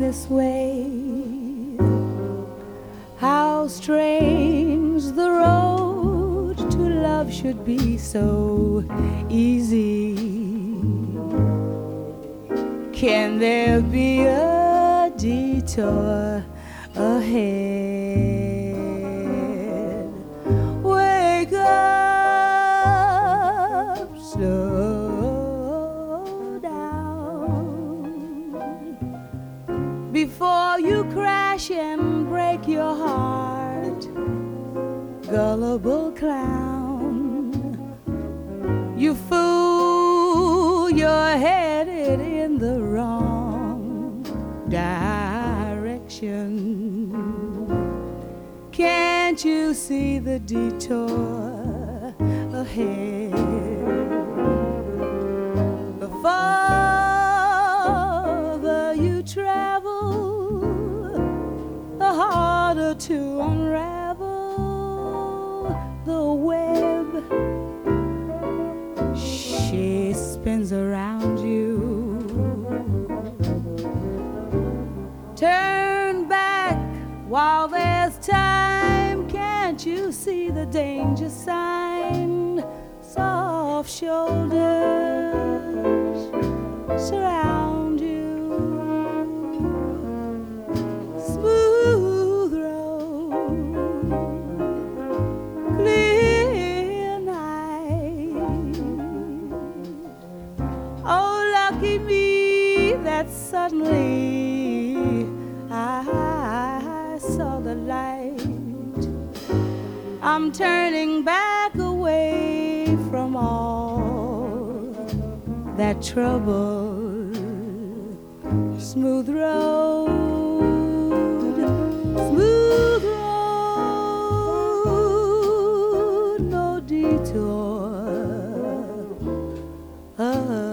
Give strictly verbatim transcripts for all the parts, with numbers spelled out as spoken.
this way. How strange the road to love should be so easy. Can there be a detour ahead? Wake up, slow down before you crash and break your heart. Gullible clown, you fool, you're headed in the wrong direction. Can't you see the detour ahead? The farther you travel, the harder to unravel the web. She spins around you. Turn back while there's time. Can't you see the danger sign? Soft shoulders surround you. Smooth road, clear night. Oh, lucky me that suddenly I saw the light. I'm turning back away from all that trouble. Smooth road, smooth road, no detour ahead.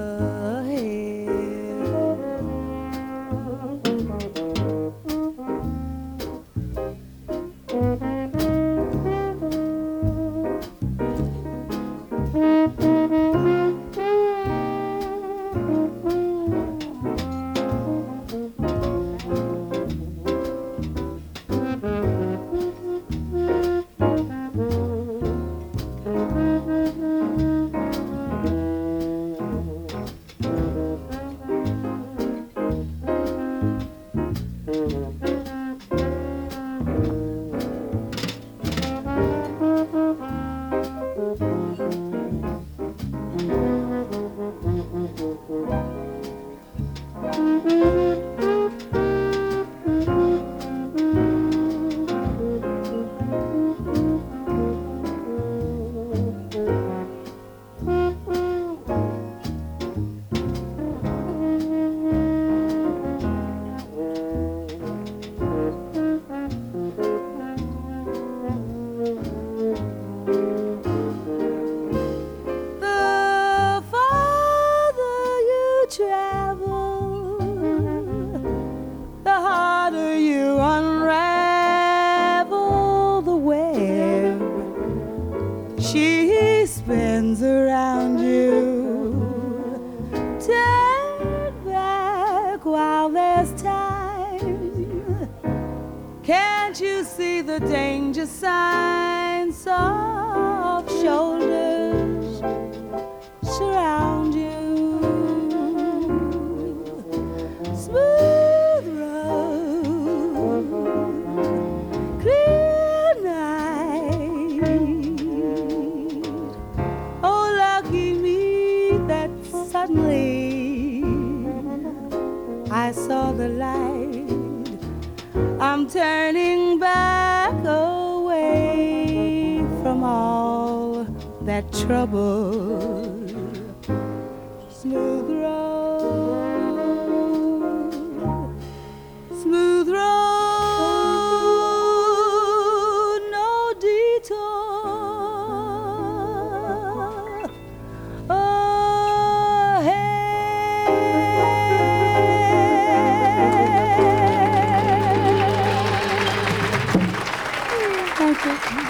She spins around you. Turn back while there's time. Can't you see the danger signs? Soft shoulders surround you. Smooth road, clear night. Oh, lucky me that suddenly I saw the light. I'm turning back away from all that trouble. Smooth road, smooth road, no detour ahead. Thank you.